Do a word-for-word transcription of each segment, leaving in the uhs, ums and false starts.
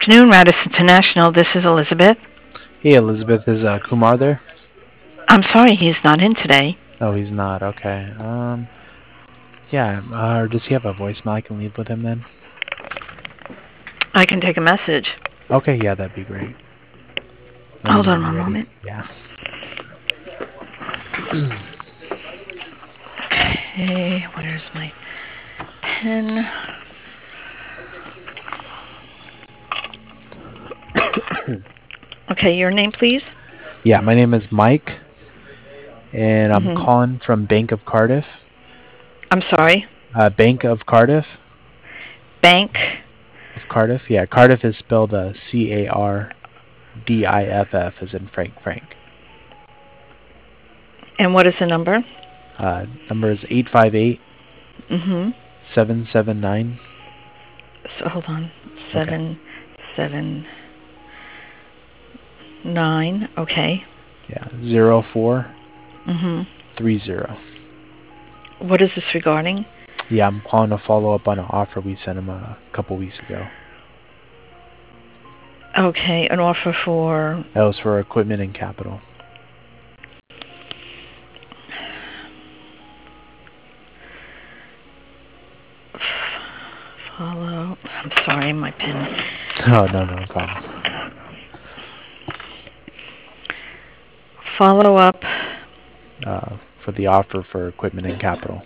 afternoon, Radis International. This is Elizabeth. Hey Elizabeth, is uh, Kumar there? I'm sorry he's not in today. Oh, he's not. Okay. Um, yeah. Uh, or does he have a voicemail I can leave with him then? I can take a message. Okay, yeah, that'd be great. Hold Whenever on you're one ready. moment. Yeah. Okay, where's my pen? Okay, your name, please? Yeah, my name is Mike, and I'm Mm-hmm. calling from Bank of Cardiff. I'm sorry. Uh, Bank of Cardiff. Bank. Of Cardiff. Yeah, Cardiff is spelled uh, C A R D I F F, as in Frank Frank. And what is the number? Uh, number is eight five eight, Mm-hmm. seven seven nine. So hold on. Okay. Seven, seven, nine. Okay. Yeah, zero four Mm-hmm. three zero. What is this regarding? Yeah, I'm calling to follow up on an offer we sent him a couple weeks ago. Okay, an offer for. That was for equipment and capital. Follow. I'm sorry, my pen. Oh, no, no problem. Follow up. Uh, for the offer for equipment and capital.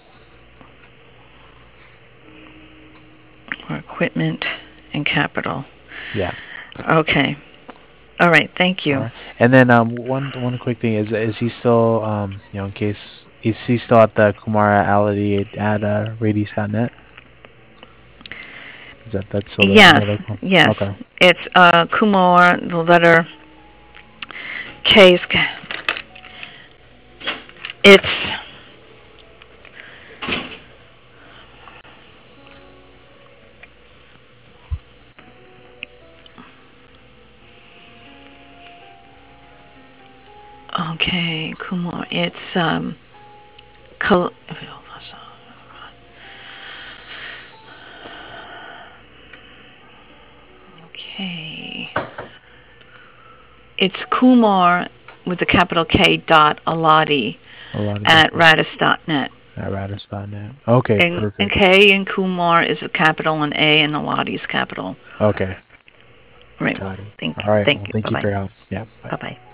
For equipment and capital. Yeah. Okay. All right. Thank All you. right. And then um, one one quick thing is is he still um you know in case is he still at the Kumara Ality at uh, Radies dot net? Is that that's still the Yes. email? Yes. Okay. It's uh, Kumar, the letter K. is ca- It's. Okay, Kumar. It's. um. Col- okay. It's Kumar with the capital K dot Alati A lot of at okay. radis dot net. At Radius dot net. Okay, And, and perfect. K in Kumar is a capital and A in Alati is capital. Okay, Right. got it. Thank, All right. thank Well, you. thank Bye you for bye. your help. Yeah. Bye. Bye bye.